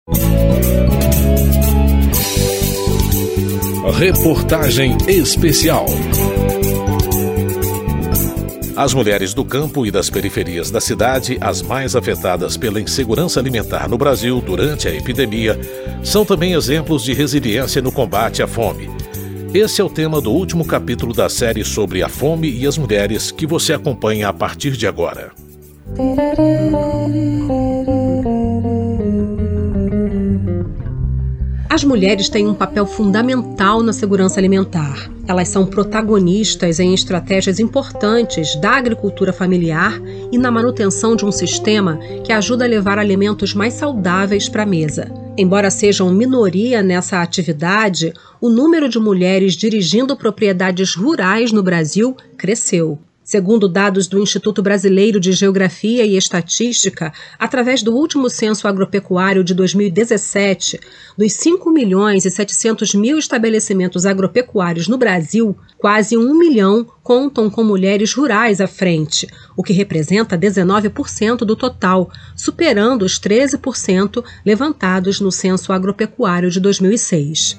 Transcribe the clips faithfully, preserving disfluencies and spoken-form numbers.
Reportagem especial. As mulheres do campo e das periferias da cidade, as mais afetadas pela insegurança alimentar no Brasil durante a epidemia, são também exemplos de resiliência no combate à fome. Esse é o tema do último capítulo da série sobre a fome e as mulheres, que você acompanha a partir de agora. As mulheres têm um papel fundamental na segurança alimentar. Elas são protagonistas em estratégias importantes da agricultura familiar e na manutenção de um sistema que ajuda a levar alimentos mais saudáveis para a mesa. Embora sejam minoria nessa atividade, o número de mulheres dirigindo propriedades rurais no Brasil cresceu. Segundo dados do Instituto Brasileiro de Geografia e Estatística, através do último censo agropecuário de dois mil e dezessete, dos cinco milhões e setecentos mil estabelecimentos agropecuários no Brasil, quase um milhão contam com mulheres rurais à frente, o que representa dezenove por cento do total, superando os treze por cento levantados no censo agropecuário de dois mil e seis.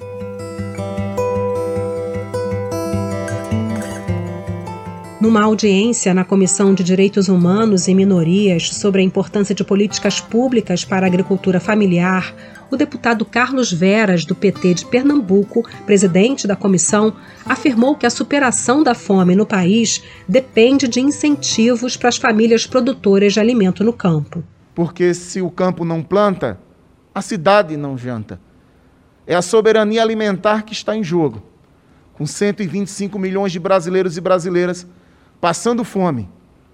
Numa audiência na Comissão de Direitos Humanos e Minorias sobre a importância de políticas públicas para a agricultura familiar, o deputado Carlos Veras, do P T de Pernambuco, presidente da comissão, afirmou que a superação da fome no país depende de incentivos para as famílias produtoras de alimento no campo. Porque se o campo não planta, a cidade não janta. É a soberania alimentar que está em jogo. Com cento e vinte e cinco milhões de brasileiros e brasileiras passando fome,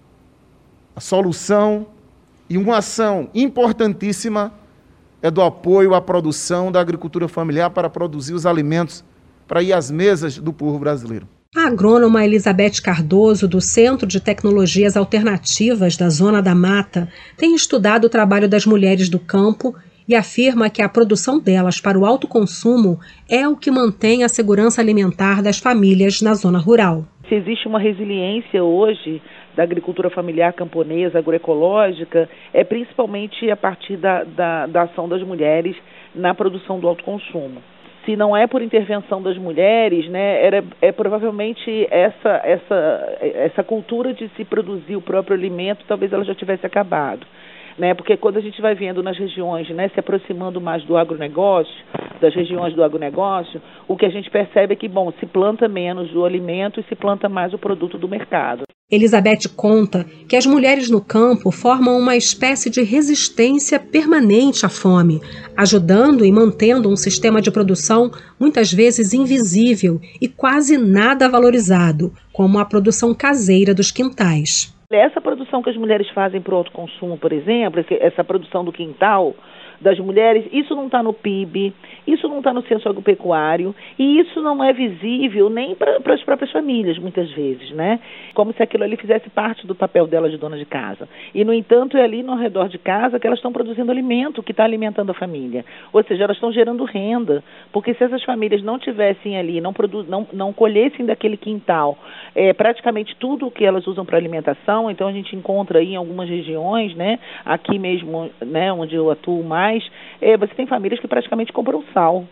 a solução e uma ação importantíssima é do apoio à produção da agricultura familiar para produzir os alimentos para ir às mesas do povo brasileiro. A agrônoma Elizabeth Cardoso, do Centro de Tecnologias Alternativas da Zona da Mata, tem estudado o trabalho das mulheres do campo e afirma que a produção delas para o autoconsumo é o que mantém a segurança alimentar das famílias na zona rural. Se existe uma resiliência hoje da agricultura familiar camponesa, agroecológica, é principalmente a partir da, da, da ação das mulheres na produção do autoconsumo. Se não é por intervenção das mulheres, né, era, é provavelmente essa, essa, essa cultura de se produzir o próprio alimento, talvez ela já tivesse acabado. Né, porque quando a gente vai vendo nas regiões, né, se aproximando mais do agronegócio, das regiões do agronegócio, o que a gente percebe é que, bom, se planta menos o alimento e se planta mais o produto do mercado. Elizabeth conta que as mulheres no campo formam uma espécie de resistência permanente à fome, ajudando e mantendo um sistema de produção muitas vezes invisível e quase nada valorizado, como a produção caseira dos quintais. Essa produção que as mulheres fazem para o autoconsumo, por exemplo, essa produção do quintal das mulheres, isso não está no P I B, isso não está no censo agropecuário e isso não é visível nem para as próprias famílias, muitas vezes, né? Como se aquilo ali fizesse parte do papel delas de dona de casa. E, no entanto, é ali no redor de casa que elas estão produzindo alimento que está alimentando a família. Ou seja, elas estão gerando renda, porque se essas famílias não tivessem ali, não, produ- não, não colhessem daquele quintal é, praticamente tudo o que elas usam para alimentação, então a gente encontra aí em algumas regiões, né, aqui mesmo, né, onde eu atuo mais, É, você tem famílias que praticamente compram sal,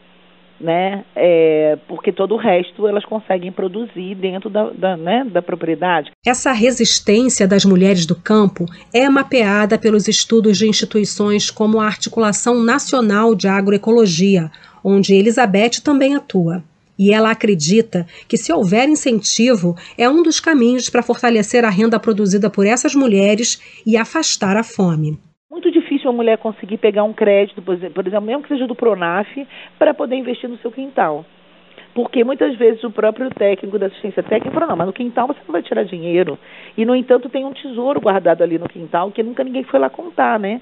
né? É, porque todo o resto elas conseguem produzir dentro da, da, né, da propriedade. Essa resistência das mulheres do campo é mapeada pelos estudos de instituições como a Articulação Nacional de Agroecologia, onde Elizabeth também atua. E ela acredita que, se houver incentivo, é um dos caminhos para fortalecer a renda produzida por essas mulheres e afastar a fome. Muito difícil a mulher conseguir pegar um crédito, por exemplo, mesmo que seja do Pronaf, para poder investir no seu quintal. Porque muitas vezes o próprio técnico da assistência técnica fala, não, mas no quintal você não vai tirar dinheiro. E, no entanto, tem um tesouro guardado ali no quintal que nunca ninguém foi lá contar, né?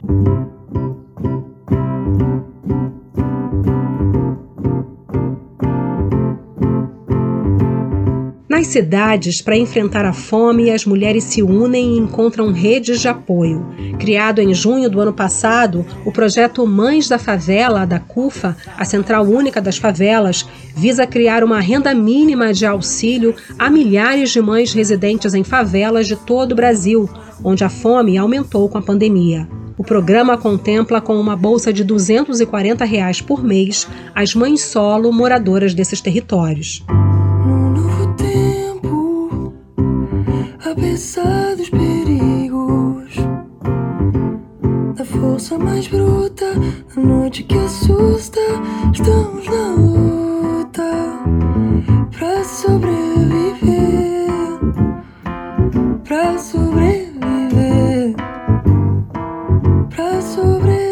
Nas cidades, para enfrentar a fome, as mulheres se unem e encontram redes de apoio. Criado em junho do ano passado, o projeto Mães da Favela, da CUFA, a Central Única das Favelas, visa criar uma renda mínima de auxílio a milhares de mães residentes em favelas de todo o Brasil, onde a fome aumentou com a pandemia. O programa contempla com uma bolsa de duzentos e quarenta reais por mês as mães solo moradoras desses territórios. Num novo tempo, apesar dos perigos, da força mais bruta, a noite que assusta, estamos na luta pra sobreviver, pra sobreviver, pra sobreviver.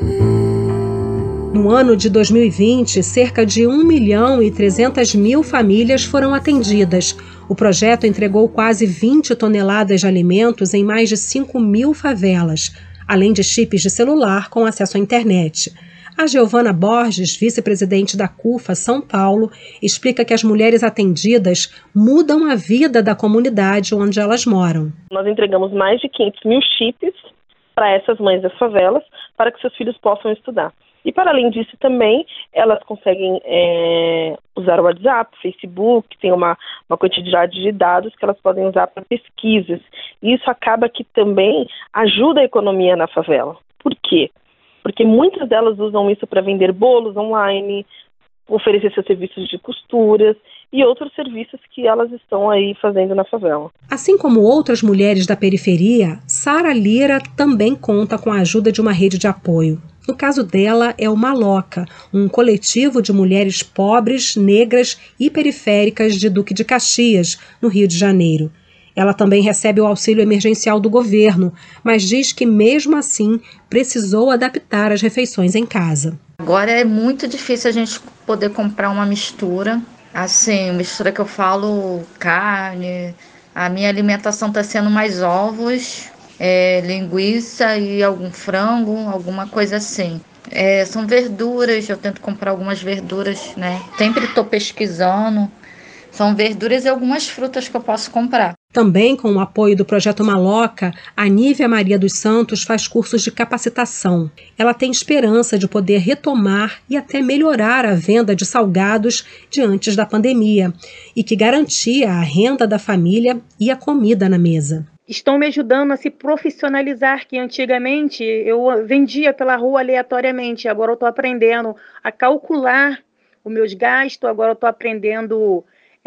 No ano de dois mil e vinte, cerca de um milhão e trezentas mil famílias foram atendidas. O projeto entregou quase vinte toneladas de alimentos em mais de cinco mil favelas, além de chips de celular com acesso à internet. A Giovana Borges, vice-presidente da CUFA São Paulo, explica que as mulheres atendidas mudam a vida da comunidade onde elas moram. Nós entregamos mais de quinhentos mil chips para essas mães das favelas, para que seus filhos possam estudar. E, para além disso, também elas conseguem é, usar o WhatsApp, o Facebook, tem uma, uma quantidade de dados que elas podem usar para pesquisas. E isso acaba que também ajuda a economia na favela. Por quê? Porque muitas delas usam isso para vender bolos online, oferecer seus serviços de costuras e outros serviços que elas estão aí fazendo na favela. Assim como outras mulheres da periferia, Sara Lira também conta com a ajuda de uma rede de apoio. No caso dela, é o Maloca, um coletivo de mulheres pobres, negras e periféricas de Duque de Caxias, no Rio de Janeiro. Ela também recebe o auxílio emergencial do governo, mas diz que, mesmo assim, precisou adaptar as refeições em casa. Agora é muito difícil a gente poder comprar uma mistura. Assim, mistura que eu falo, carne. A minha alimentação está sendo mais ovos, é, linguiça e algum frango, alguma coisa assim. É, são verduras, eu tento comprar algumas verduras, né? Sempre estou pesquisando. São verduras e algumas frutas que eu posso comprar. Também com o apoio do Projeto Maloca, a Nívia Maria dos Santos faz cursos de capacitação. Ela tem esperança de poder retomar e até melhorar a venda de salgados de antes da pandemia e que garantia a renda da família e a comida na mesa. Estão me ajudando a se profissionalizar, que antigamente eu vendia pela rua aleatoriamente. Agora eu estou aprendendo a calcular os meus gastos, agora eu estou aprendendo...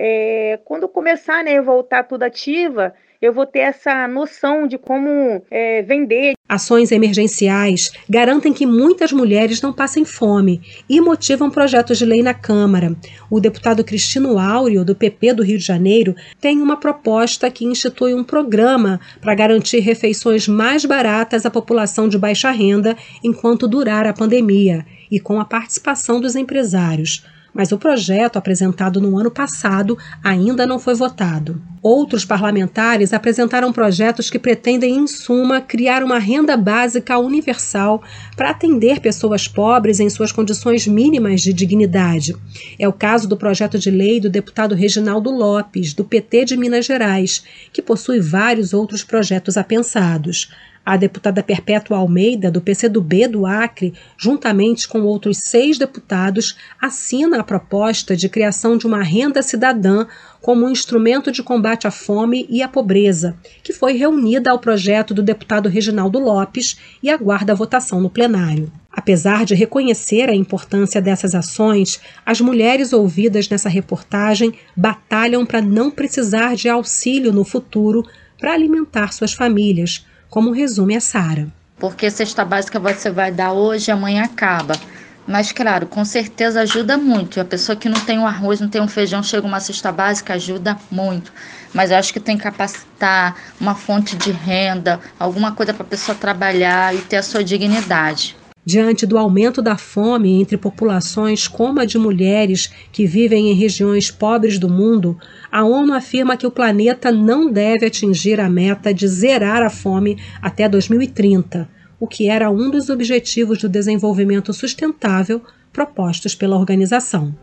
É, quando começar, né, voltar tudo ativa, eu vou ter essa noção de como é, vender. Ações emergenciais garantem que muitas mulheres não passem fome e motivam projetos de lei na Câmara. O deputado Cristino Áureo, do P P do Rio de Janeiro, tem uma proposta que institui um programa para garantir refeições mais baratas à população de baixa renda enquanto durar a pandemia e com a participação dos empresários. Mas o projeto, apresentado no ano passado, ainda não foi votado. Outros parlamentares apresentaram projetos que pretendem, em suma, criar uma renda básica universal para atender pessoas pobres em suas condições mínimas de dignidade. É o caso do projeto de lei do deputado Reginaldo Lopes, do P T de Minas Gerais, que possui vários outros projetos apensados. A deputada Perpétua Almeida, do P C do B do Acre, juntamente com outros seis deputados, assina a proposta de criação de uma renda cidadã como um instrumento de combate à fome e à pobreza, que foi reunida ao projeto do deputado Reginaldo Lopes e aguarda a votação no plenário. Apesar de reconhecer a importância dessas ações, as mulheres ouvidas nessa reportagem batalham para não precisar de auxílio no futuro para alimentar suas famílias, como resume a Sara. Porque cesta básica você vai dar hoje, amanhã acaba. Mas, claro, com certeza ajuda muito. A pessoa que não tem um arroz, não tem um feijão, chega uma cesta básica, ajuda muito. Mas eu acho que tem que capacitar uma fonte de renda, alguma coisa para a pessoa trabalhar e ter a sua dignidade. Diante do aumento da fome entre populações como a de mulheres que vivem em regiões pobres do mundo, a ONU afirma que o planeta não deve atingir a meta de zerar a fome até dois mil e trinta, o que era um dos objetivos do desenvolvimento sustentável propostos pela organização.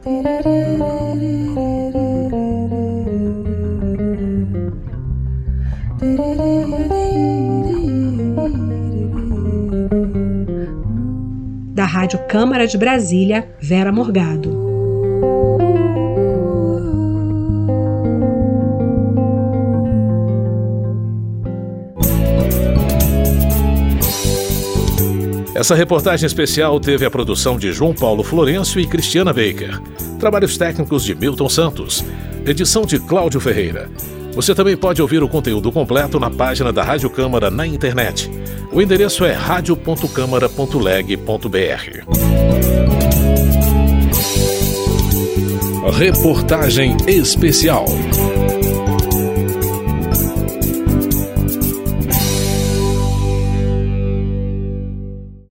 Da Rádio Câmara de Brasília, Vera Morgado. Essa reportagem especial teve a produção de João Paulo Florencio e Cristiana Baker. Trabalhos técnicos de Milton Santos. Edição de Cláudio Ferreira. Você também pode ouvir o conteúdo completo na página da Rádio Câmara na internet. O endereço é radio ponto câmara ponto leg ponto br. Reportagem especial.